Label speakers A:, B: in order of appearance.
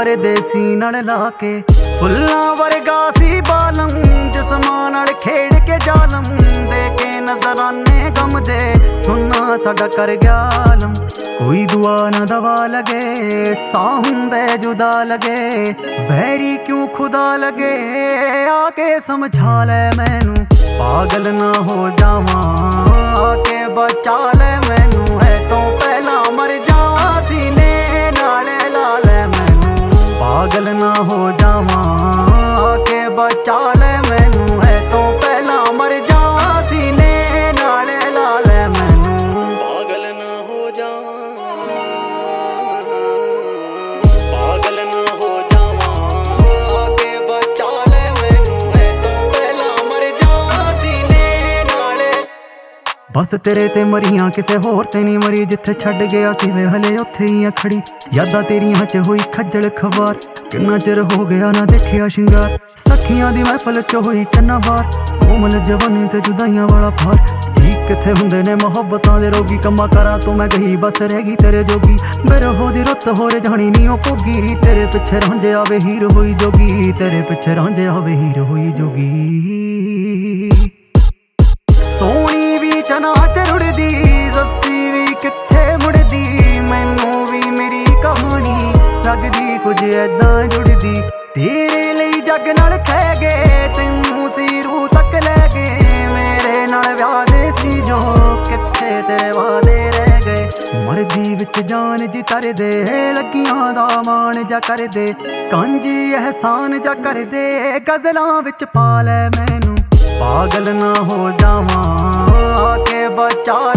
A: ਕਰਦੇ ਸੀ ਨਾਲ ਲਾ ਕੇ। ਫੁੱਲਾਂ ਵਰਗਾ ਸੀ ਬਾਲਮ ਜਿਸਮਾਂ ਨਾਲ ਖੇਡ ਕੇ ਜ਼ਾਲਮ, ਦੇ ਕੇ ਨਜ਼ਰਾਨੇ ਗਮ ਦੇ ਸੁਣਨਾ ਸਾਡਾ ਕਰ ਗਿਆ ਆਲਮ। ਕੋਈ ਦੁਆ ਨਾ ਦਵਾ ਲਗੇ ਸਾਹ ਹੁੰਦੇ ਜੁਦਾ ਲਗੇ, ਵੈਰੀ ਕਿਉਂ ਖੁਦਾ ਲਗੇ ਆ ਕੇ ਸਮਝਾ ਲੈ ਮੈਨੂੰ। ਪਾਗਲ ਨਾ ਹੋ ਜਾਵਾਂ ਆ ਕੇ ਬਚਾ ਲੈ ਮੈਨੂੰ, ਹੈ ਤੋਂ ਪਹਿਲਾਂ ਮਰ ਜਾਵਾਂ ਸੀਨੇ ਨਾਲ ਲਾ ਲੈ ਮੈਨੂੰ। ਪਾਗਲ ਨਾ ਹੋ ਜਾਵਾਂ ਆ ਕੇ ਬਚਾ ਲੈ ਮੈਨੂੰ, ਹੈ ਤੋਂ ਪਹਿਲਾਂ ਮਰ ਜਾਵਾਂ ਸੀਨੇ ਨਾਲ ਲਾ ਲੈ ਮੈਨੂੰ। ਪਾਗਲ ਨਾ ਹੋ ਜਾਵਾਂ, ਪਾਗਲ ਨਾ ਹੋ ਜਾਵਾਂ ਆ ਕੇ ਬਚਾ ਲੈ ਮੈਨੂੰ, ਹੈ ਤੋਂ ਪਹਿਲਾਂ ਮਰ ਜਾਵਾਂ ਸੀਨੇ ਨਾਲ। ਬਸ ਤੇਰੇ ਤੇ ਮਰੀਆਂ ਕਿਸੇ ਹੋਰ ਤੇ ਨਹੀਂ ਮਰੀ, ਜਿੱਥੇ ਛੱਡ ਗਿਆ ਸੀ ਵੇ ਹਲੇ ਉੱਥੇ ਹੀ ਆ ਖੜੀ। ਯਾਦਾਂ ਤੇਰੀਆਂ ਚ ਹੋਈ ਖੱਜਲ ਖਵਾਰ, ਕਿੰਨਾ ਚਿਰ ਹੋ ਗਿਆ ਨਾ ਦੇਖਿਆ ਸ਼ਿੰਗਾਰ। ਸਖੀਆਂ ਦੀ ਮਹਿਫਲ ਚ ਹੋਈ ਕਿੰਨਾ ਵਾਰ, ਕੋਮਲ ਜਵਾਨੀ ਤੇ ਜੁਦਾਈਆਂ ਵਾਲਾ ਭਾਰ। ਠੀਕ ਕਿੱਥੇ ਹੁੰਦੇ ਨੇ ਮੁਹੱਬਤਾਂ ਦੇ ਰੋਗੀ, ਕੰਮਾਂ ਕਾਰਾਂ ਤੋਂ ਮੈਂ ਗਈ ਬਸ ਰਹਿ ਗਈ ਤੇਰੇ ਜੋਗੀ। ਬਿਰਹੋਂ ਦੀ ਰੁੱਤ ਹੋਰ ਜਾਣੀ ਨੀ ਉਹ ਭੋਗੀ, ਤੇਰੇ ਪਿੱਛੇ ਰਾਂਝੇ ਆਵੇ ਹੀਰ ਹੋਈ ਜੋਗੀ, ਤੇਰੇ ਪਿੱਛੇ ਰਾਂਝੇ ਆਵੇ ਹੀਰ ਹੋਈ ਜੋਗੀ। ਸੋਹਣੀ ਵੀ ਚਨਾ ਚ ਰੁੜਦੀ, ਸੱਸੀ ਵੀ ਕਿੱਥੇ ਮੁੜਦੀ, ਮੈਨੂੰ ਵੀ ਮੇਰੀ ਕਹਾਣੀ ਲੱਗਦੀ ਕੁਝ ਏਦਾਂ ਜੁੜਦੀ। ਤੇਰੇ ਲਈ ਜੱਗ ਨਾਲ ਖਹਿ ਗਏ, ਤੈਨੂੰ ਸੀ ਰੂਹ ਤੱਕ ਲੈ ਗਏ। ਮੇਰੇ ਨਾਲ ਵਾਅਦੇ ਸੀ ਜੋ ਕਿੱਥੇ ਤੇਰੇ ਵਾਅਦੇ ਰਹਿ ਗਏ। ਮਰਦੀ ਵਿੱਚ ਜਾਨ ਜੀ ਤਰਦੇ, ਲੱਗੀਆਂ ਦਾ ਮਾਣ ਜਾ ਕਰਦੇ, ਕਾਂਜੀ ਅਹਿਸਾਨ ਜਾ ਕਰਦੇ, ਗਜ਼ਲਾਂ ਵਿੱਚ ਪਾ ਲੈ ਮੈਨੂੰ। ਪਾਗਲ ਨਾ ਹੋ ਜਾਵਾਂ ਆ ਕੇ ਬਚਾ